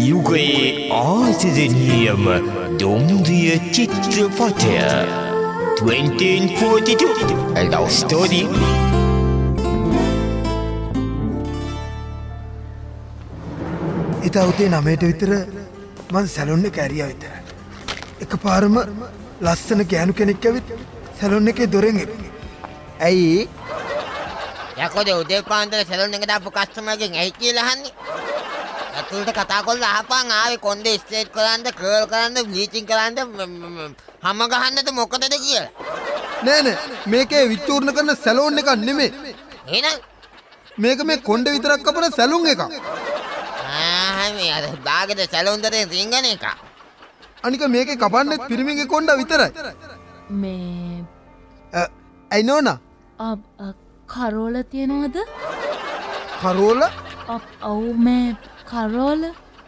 යුගයේ ආදරණීයම දුම්රිය චිත්‍රපටය 1942 A Love Story. ඉතා උදේ 9ට විතර මං සැලොන් එක ඇරියා විතර. එකපාරම ලස්සන ගෑනු කෙනෙක් ඇවිත් සැලොන් එකේ දොරෙන් එපුණේ. ඇයි? යකෝද උදේ පාන්දර සැලොන් එකට ආපු කස්ටමර්ගෙන් ඇයි කියලා අහන්නේ? අතුල්ට කතා කරලා අහපන් ආවේ කොණ්ඩේ ස්ට්‍රේට් කරන්ද, කර්ල් කරන්ද, බ්ලීචින් කරන්ද, හැම ගහන්නද මොකටද කියලා. නෑ මේකේ විචූර්ණ කරන සැලොන් එකක් නෙමෙයි. එහෙනම් මේක මේ කොණ්ඩේ විතරක් කපන සැලොන් එකක්. මේ අර බාගෙද සැලොන් දරෙන් රින්ගන එක. අනික මේකේ කපන්නේ පිරිමිගේ කොණ්ඩා විතරයි. මේ ඇයි නෝනා? කරෝල තියනවද? කරෝල? ඔව් මේ කරෝල.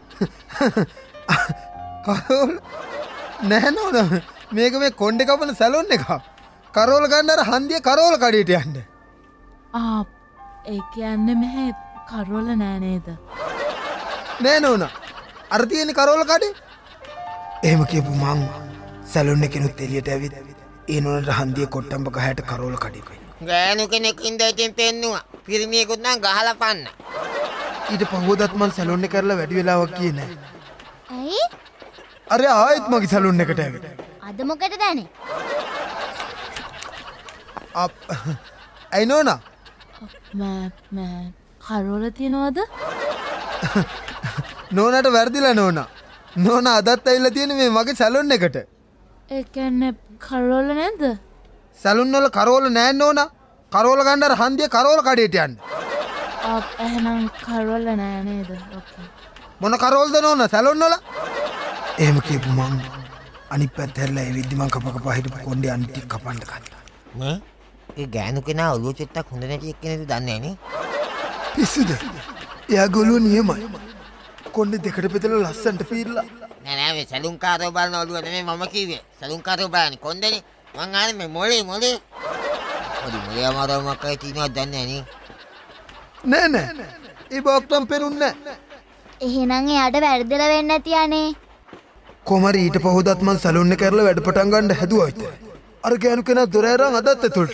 කරෝල? නෑ නෝනා. මේක මේ කොණ්ඩේ කපන සැලොන් එකක්. කරෝල ගන්න අර හන්දිය කරෝල කඩේට යන්න. ඒ කියන්නේ මෙහෙ කරෝල නෑ නේද? නෑ නෝනා. අර තියෙන කරෝල කඩේ. එහෙම කියපු මං සැලොන් එකෙනුත් එළියට ඇවිත් ඒ නෝනට හන්දිය කොට්ටම්බ ගහයට කරෝල කඩේ කයි. ගෑනු කෙනෙක් ඉඳලා ඉතින් පෙන්නුවා. පිරිමියෙකුත් නම් ගහලා පන්න. ඊට පහුවදත් මං සැලොන් එක කරලා වැඩි වෙලාවක් ගියේ නෑ. ඇයි? අර ආයෙත් මගේ සැලොන් එකට ඇවිත්. අද මොකටද අනේ? ඇයි නෝනා? මෑ කරෝල තියනවද? නෝනාට වැරදිලා නෝනා. නෝනා අදත් ඇවිල්ලා තියෙන්නේ මේ මගේ සැලොන් එකට. ඒ කියන්නේ කරෝල නැද්ද? සැලොන් වල කරෝල නෑ නෝනා. කරෝල ගන්න අර හන්දිය කරෝල කඩේට යන්න. එහෙනම් කරෝල නෑ නේද? ඕකේ. මොන කරෝල්ද නෝනා සැලොන් වල? එහෙම කියපු මං අනිත් පැත්ත හැරලා ඒ විද්දි මං කප හිටපු කොණ්ඩේ අනිත් කපන්න ගත්තා. මේ ඒ ගෑනු කෙනා ඔළුව චුට්ටක් හොඳ නැති එක්කෙනෙක්ද දන්නේ නේ? පිස්සුද? එයා ගොළුව නියමයි. කොණ්ඩේ දෙකට බෙදලා ලස්සන්ට පීරලා. නෑ මේ සැලුන් කාරෝ බලන ඔළුව නෙමෙයි මම කිව්වේ. සැලුන් කාරෝ බලන්නේ කොණ්ඩේනේ. මං ආන්නේ මේ මොලේ. මොලේ අමාරුවක් අය තියනවද දන්නේ නේ? නෑ. ඒ බොක්ටම් පෙරුන්නේ නෑ. එහෙනම් එයාට වැරදිලා වෙන්න නැති අනේ. කොමරි ඊට පහුවදත් මං සැලොන් එක කරලා වැඩ පටන් ගන්න හැදුවා විතරයි. අර ගෑනු කෙනා දොර ඇරන් අදත් ඇතුළට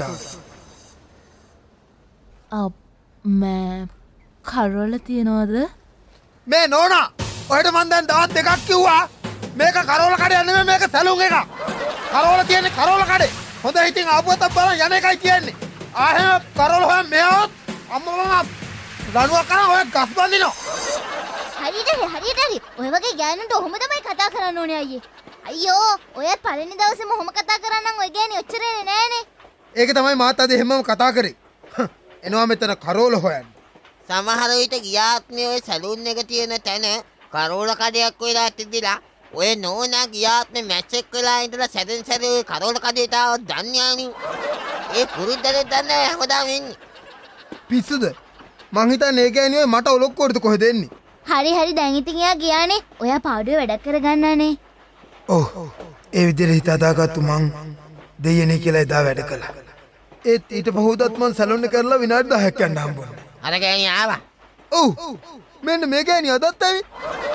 ආවා. මේ කරෝල තියනවද? මේ නෝනා ඔහෙට මන් දැන් දවස් දෙකක් කිව්වා මේක කරෝල කඩේ නෙමෙයි මේක සැලුන් එකක්. කරෝල තියෙන්නේ කරෝල කඩේ. හොඳ හිතින් ආපුවතක් බලන් යන එකයි කියන්නේ. ආහෙම කරෝල හොයන් මෙහොත් අම්මම ලණුවක් කරන් ඔය ගස් බඳිනවා. හරි. ඔය වගේ ගෑනුන්ට ඔහොම තමයි කතා කරන්න ඕනේ අයියේ. අයියෝ ඔයත් පළවෙනි දවසේම ඔහොම කතා කරන්නම් ඔය ගෑණි ඔච්චරේ නෑනේ. ඒක තමයි මාත් අද එහෙමම කතා කරේ. එනවා මෙතන කරෝල හොයන්න. සමහර විට ගියාත්මේ ඔය සැලුන් එක තියෙන තැන කරෝල කඩයක් වෙලා තිබිලා ඔය නෝනා ගියාත්මේ මැච් එක වෙලා ඉඳලා සැදෙන් සැරේ ඔය කරෝල කඩේට ආව දන්නේ ආනි. ඒ පුරුද්දට දන්නේ හැමදාම ඉන්නේ. පිස්සුද? මං හිතන්නේ ඒ ගෑණි ඔය මට ඔලොක්කොටද කොහෙද එන්නේ? හරි දැන් ඉතින් එයා ගියානේ. ඔයා පාඩුවේ වැඩක් කරගන්නනේ. ඔව්. ඒ විදිහට හිත හදාගත්තු මං දෙයනේ කියලා එදා වැඩ කළා. ඒත් ඊට පහුවදත් මං සැලොන් එක කරලා විනාඩි 10ක් යන්න හම්බුණා. අර ගෑණි ආවා. ඔව්. මෙන්න මේ ගෑණි අදත් ඇවි.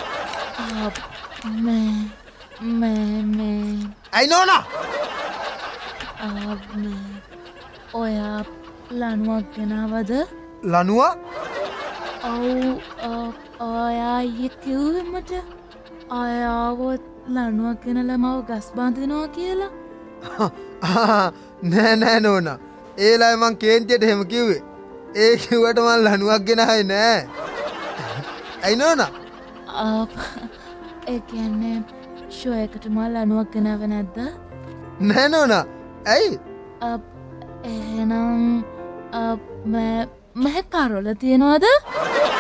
මේ ඇයි නෝනා? ඔයා ලණුවක් ගෙනාවද? ලණුවා? ඔව් ඔයා කිව්වේ මට ආවොත් ලණුවක් ගෙනලා මව ගස් බඳිනවා කියලා. නෑ නෝනා. ඒ ලායි මං කේන්තියට එහෙම කිව්වේ. ඒ කිව්වට මං ලණුවක් ගෙනාවේ නෑ. ඇයි නෝනා? ඒ කියන්නේ ෂෝ එකට මම ලණුවක් ගෙනාවේ නැද්ද? නෑ නෝනා. ඇයි? එහෙනම් මම කරෝල තියනවද?